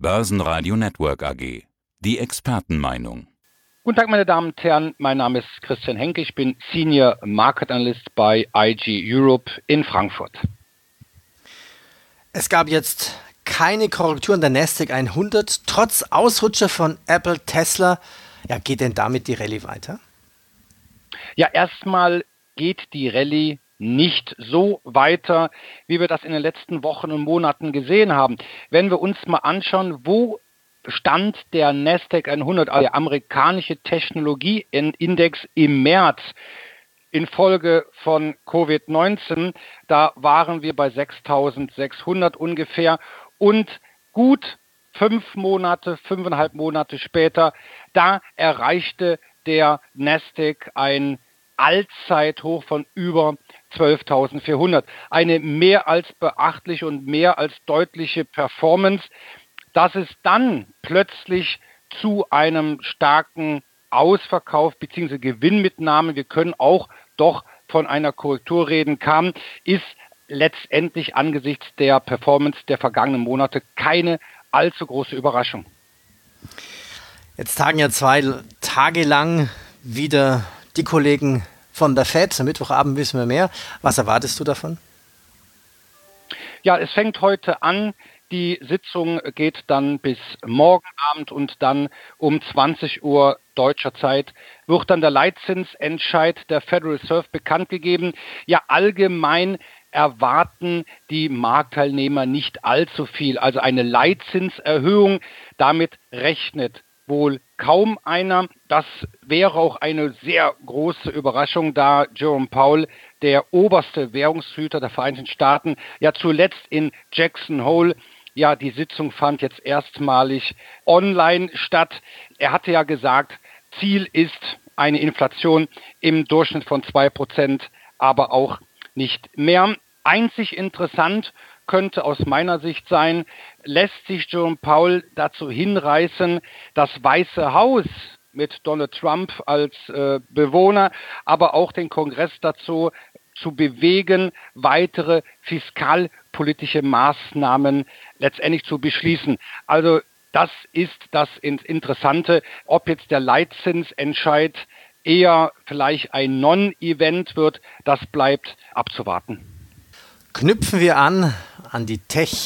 Börsenradio Network AG. Die Expertenmeinung. Guten Tag, meine Damen und Herren. Mein Name ist Christian Henke. Ich bin Senior Market Analyst bei IG Europe in Frankfurt. Es gab jetzt keine Korrektur an der Nasdaq 100, trotz Ausrutscher von Apple, Tesla. Ja, geht denn damit die Rallye weiter? Ja, erstmal geht die Rallye nicht so weiter, wie wir das in den letzten Wochen und Monaten gesehen haben. Wenn wir uns mal anschauen, wo stand der Nasdaq 100, also der amerikanische Technologieindex im März infolge von Covid-19, da waren wir bei 6.600 ungefähr und gut 5,5 Monate später, da erreichte der Nasdaq ein Allzeithoch von über 12.400. Eine mehr als beachtliche und mehr als deutliche Performance. Dass es dann plötzlich zu einem starken Ausverkauf bzw. Gewinnmitnahme, wir können auch doch von einer Korrektur reden, kam, ist letztendlich angesichts der Performance der vergangenen Monate keine allzu große Überraschung. Jetzt tagen ja 2 Tage lang wieder die Kollegen von der FED. Am Mittwochabend wissen wir mehr. Was erwartest du davon? Ja, es fängt heute an. Die Sitzung geht dann bis morgen Abend und dann um 20 Uhr deutscher Zeit wird dann der Leitzinsentscheid der Federal Reserve bekannt gegeben. Ja, allgemein erwarten die Marktteilnehmer nicht allzu viel. Also eine Leitzinserhöhung, damit rechnet wohl kaum einer. Das wäre auch eine sehr große Überraschung, da Jerome Powell, der oberste Währungshüter der Vereinigten Staaten, ja zuletzt in Jackson Hole, ja, die Sitzung fand jetzt erstmalig online statt. Er hatte ja gesagt, Ziel ist eine Inflation im Durchschnitt von 2%, aber auch nicht mehr. Einzig interessant könnte aus meiner Sicht sein, lässt sich Jerome Powell dazu hinreißen, das Weiße Haus mit Donald Trump als Bewohner, aber auch den Kongress dazu zu bewegen, weitere fiskalpolitische Maßnahmen letztendlich zu beschließen. Also das ist das Interessante, ob jetzt der Leitzinsentscheid eher vielleicht ein Non-Event wird, das bleibt abzuwarten. Knüpfen wir an die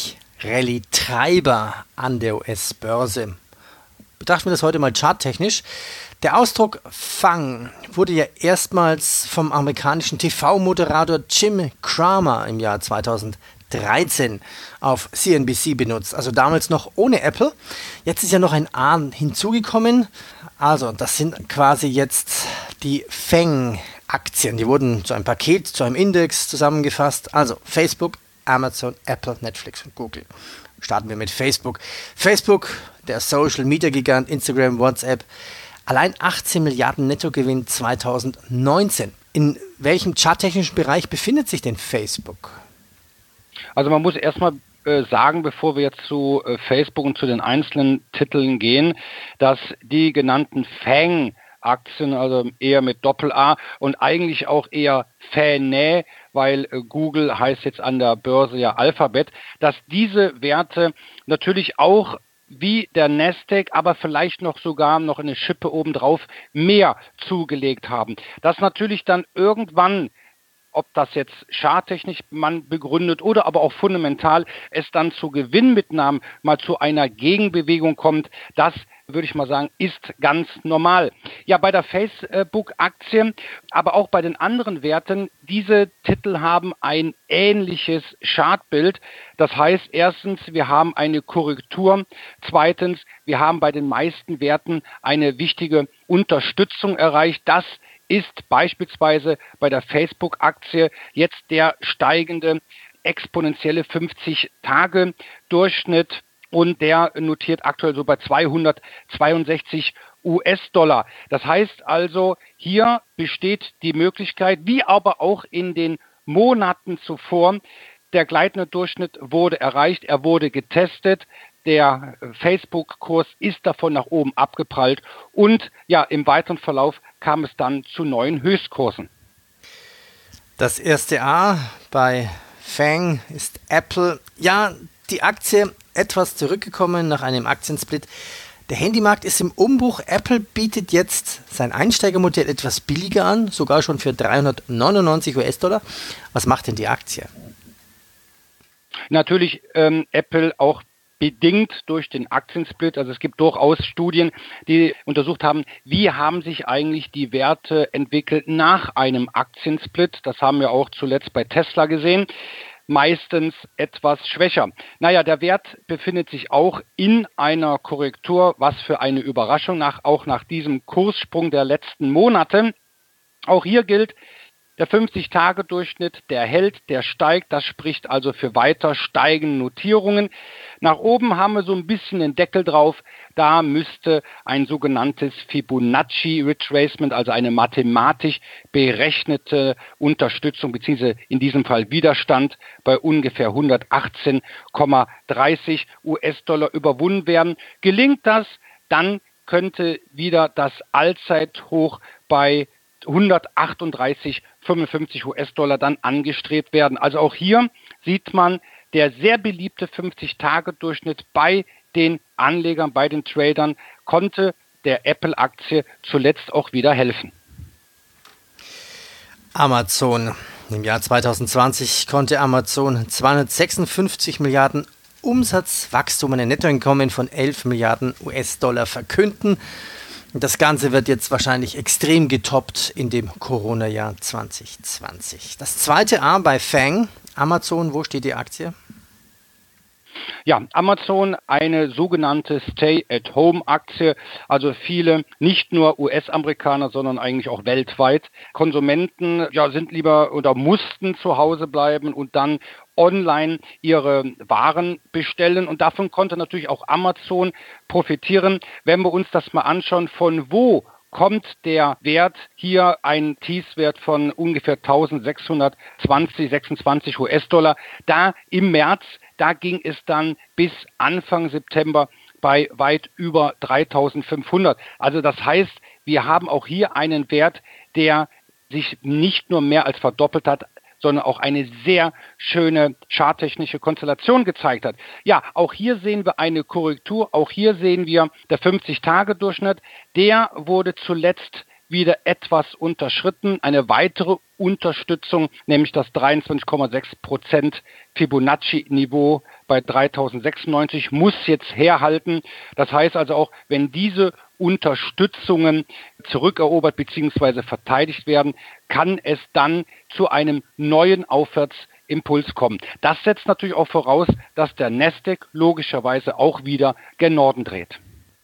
Tech-Rallye-Treiber an der US-Börse. Betrachten wir das heute mal charttechnisch. Der Ausdruck FANG wurde ja erstmals vom amerikanischen TV-Moderator Jim Cramer im Jahr 2013 auf CNBC benutzt. Also damals noch ohne Apple. Jetzt ist ja noch ein A hinzugekommen. Also das sind quasi jetzt die FANG-Aktien. Die wurden zu einem Paket, zu einem Index zusammengefasst. Also Facebook, Amazon, Apple, Netflix und Google. Starten wir mit Facebook. Facebook, der Social-Media-Gigant, Instagram, WhatsApp. Allein 18 Milliarden Nettogewinn 2019. In welchem charttechnischen Bereich befindet sich denn Facebook? Also man muss erstmal sagen, bevor wir jetzt zu Facebook und zu den einzelnen Titeln gehen, dass die genannten FANG-Aktien, also eher mit Doppel-A und eigentlich auch eher FANG, weil Google heißt jetzt an der Börse ja Alphabet, dass diese Werte natürlich auch wie der Nasdaq, aber vielleicht noch sogar noch eine Schippe obendrauf mehr zugelegt haben. Das natürlich dann irgendwann, ob das jetzt charttechnisch man begründet oder aber auch fundamental es dann zu Gewinnmitnahmen mal zu einer Gegenbewegung kommt, das würde ich mal sagen, ist ganz normal. Ja, bei der Facebook-Aktie, aber auch bei den anderen Werten, diese Titel haben ein ähnliches Chartbild. Das heißt, erstens, wir haben eine Korrektur. Zweitens, wir haben bei den meisten Werten eine wichtige Unterstützung erreicht. Das ist beispielsweise bei der Facebook-Aktie jetzt der steigende exponentielle 50-Tage-Durchschnitt. Und der notiert aktuell so bei 262 US-Dollar. Das heißt also, hier besteht die Möglichkeit, wie aber auch in den Monaten zuvor, der gleitende Durchschnitt wurde erreicht, er wurde getestet, der Facebook-Kurs ist davon nach oben abgeprallt und ja, im weiteren Verlauf kam es dann zu neuen Höchstkursen. Das erste A bei FANG ist Apple. Ja, die Aktie etwas zurückgekommen nach einem Aktiensplit. Der Handymarkt ist im Umbruch. Apple bietet jetzt sein Einsteigermodell etwas billiger an, sogar schon für 399 US-Dollar. Was macht denn die Aktie? Natürlich Apple auch bedingt durch den Aktiensplit. Also es gibt durchaus Studien, die untersucht haben, wie haben sich eigentlich die Werte entwickelt nach einem Aktiensplit. Das haben wir auch zuletzt bei Tesla gesehen. Meistens etwas schwächer. Naja, der Wert befindet sich auch in einer Korrektur. Was für eine Überraschung, auch nach diesem Kurssprung der letzten Monate. Auch hier gilt, der 50-Tage-Durchschnitt, der hält, der steigt. Das spricht also für weiter steigende Notierungen. Nach oben haben wir so ein bisschen den Deckel drauf. Da müsste ein sogenanntes Fibonacci Retracement, also eine mathematisch berechnete Unterstützung, beziehungsweise in diesem Fall Widerstand bei ungefähr 118,30 US-Dollar überwunden werden. Gelingt das, dann könnte wieder das Allzeithoch bei 138,55 US-Dollar dann angestrebt werden. Also auch hier sieht man, der sehr beliebte 50-Tage-Durchschnitt bei den Anlegern, bei den Tradern konnte der Apple-Aktie zuletzt auch wieder helfen. Amazon. Im Jahr 2020 konnte Amazon 256 Milliarden Umsatzwachstum, ein Nettoeinkommen von 11 Milliarden US-Dollar verkünden. Das Ganze wird jetzt wahrscheinlich extrem getoppt in dem Corona-Jahr 2020. Das zweite A bei FANG, Amazon, wo steht die Aktie? Ja, Amazon, eine sogenannte Stay-at-Home-Aktie. Also viele, nicht nur US-Amerikaner, sondern eigentlich auch weltweit. Konsumenten sind lieber oder mussten zu Hause bleiben und dann online ihre Waren bestellen. Und davon konnte natürlich auch Amazon profitieren. Wenn wir uns das mal anschauen, von wo kommt der Wert hier, ein Tiefswert von ungefähr 1.626 US-Dollar. Da im März, da ging es dann bis Anfang September bei weit über 3.500. Also das heißt, wir haben auch hier einen Wert, der sich nicht nur mehr als verdoppelt hat, sondern auch eine sehr schöne charttechnische Konstellation gezeigt hat. Ja, auch hier sehen wir eine Korrektur, auch hier sehen wir der 50-Tage-Durchschnitt, der wurde zuletzt wieder etwas unterschritten, eine weitere Unterstützung, nämlich das 23,6% Fibonacci-Niveau bei 3096 muss jetzt herhalten. Das heißt also auch, wenn diese Unterstützungen zurückerobert bzw. verteidigt werden, kann es dann zu einem neuen Aufwärtsimpuls kommen. Das setzt natürlich auch voraus, dass der Nasdaq logischerweise auch wieder gen Norden dreht.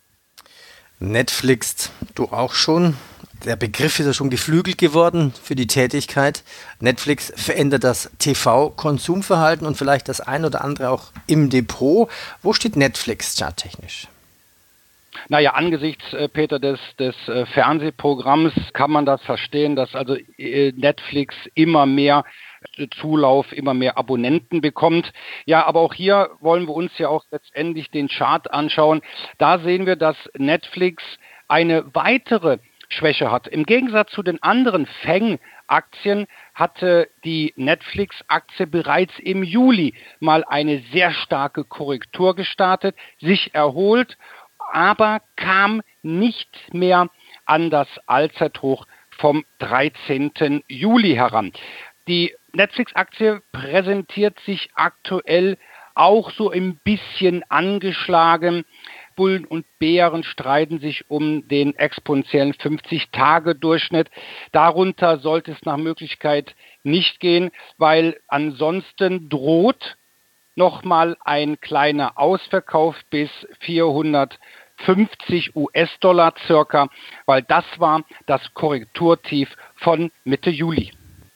Netflix, du auch schon. Der Begriff ist ja schon geflügelt geworden für die Tätigkeit. Netflix verändert das TV-Konsumverhalten und vielleicht das ein oder andere auch im Depot. Wo steht Netflix charttechnisch? Naja, angesichts, Peter, des Fernsehprogramms kann man das verstehen, dass also Netflix immer mehr Zulauf, immer mehr Abonnenten bekommt. Ja, aber auch hier wollen wir uns ja auch letztendlich den Chart anschauen. Da sehen wir, dass Netflix eine weitere Schwäche hat. Im Gegensatz zu den anderen FANG-Aktien hatte die Netflix-Aktie bereits im Juli mal eine sehr starke Korrektur gestartet, sich erholt, aber kam nicht mehr an das Allzeithoch vom 13. Juli heran. Die Netflix-Aktie präsentiert sich aktuell auch so ein bisschen angeschlagen. Bullen und Bären streiten sich um den exponentiellen 50-Tage-Durchschnitt. Darunter sollte es nach Möglichkeit nicht gehen, weil ansonsten droht nochmal ein kleiner Ausverkauf bis 450 US-Dollar circa, weil das war das Korrekturtief von Mitte Juli.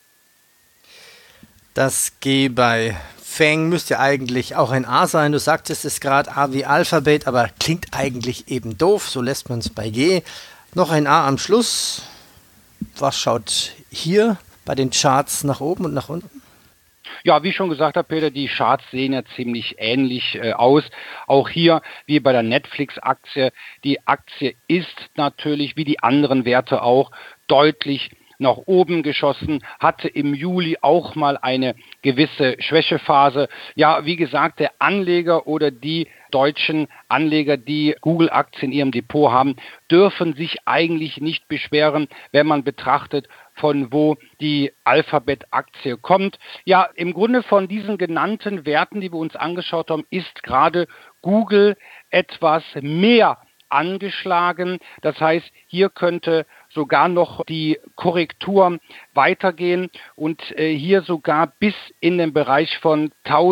Das G bei FANG müsste eigentlich auch ein A sein. Du sagtest es gerade, A wie Alphabet, aber klingt eigentlich eben doof. So lässt man es bei G. Noch ein A am Schluss. Was schaut hier bei den Charts nach oben und nach unten? Ja, wie schon gesagt habe, Peter, die Charts sehen ja ziemlich ähnlich aus. Auch hier, wie bei der Netflix-Aktie, die Aktie ist natürlich, wie die anderen Werte auch, deutlich nach oben geschossen, hatte im Juli auch mal eine gewisse Schwächephase. Ja, wie gesagt, der Anleger oder die deutschen Anleger, die Google-Aktien in ihrem Depot haben, dürfen sich eigentlich nicht beschweren, wenn man betrachtet, von wo die Alphabet-Aktie kommt. Ja, im Grunde von diesen genannten Werten, die wir uns angeschaut haben, ist gerade Google etwas mehr angeschlagen. Das heißt, hier könnte sogar noch die Korrektur weitergehen und hier sogar bis in den Bereich von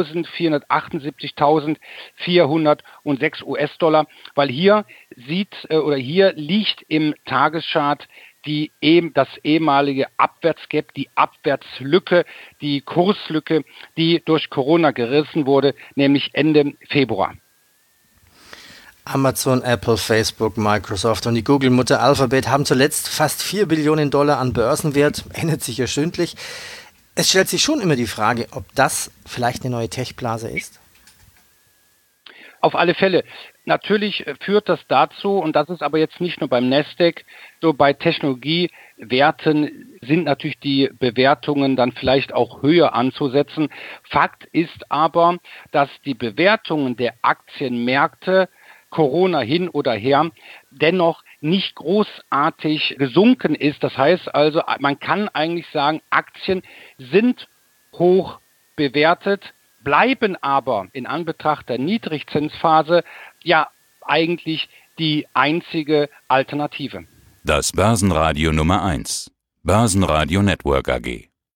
1.478.406 US-Dollar, weil hier hier liegt im Tageschart das ehemalige Abwärtsgap, die Abwärtslücke, die Kurslücke, die durch Corona gerissen wurde, nämlich Ende Februar. Amazon, Apple, Facebook, Microsoft und die Google-Mutter Alphabet haben zuletzt fast 4 Billionen Dollar an Börsenwert, ändert sich ja stündlich. Es stellt sich schon immer die Frage, ob das vielleicht eine neue Tech-Blase ist? Auf alle Fälle. Natürlich führt das dazu, und das ist aber jetzt nicht nur beim Nasdaq, so bei Technologiewerten sind natürlich die Bewertungen dann vielleicht auch höher anzusetzen. Fakt ist aber, dass die Bewertungen der Aktienmärkte Corona hin oder her dennoch nicht großartig gesunken ist. Das heißt also, man kann eigentlich sagen, Aktien sind hoch bewertet, bleiben aber in Anbetracht der Niedrigzinsphase ja eigentlich die einzige Alternative. Das Börsenradio Nummer 1. Börsenradio Network AG.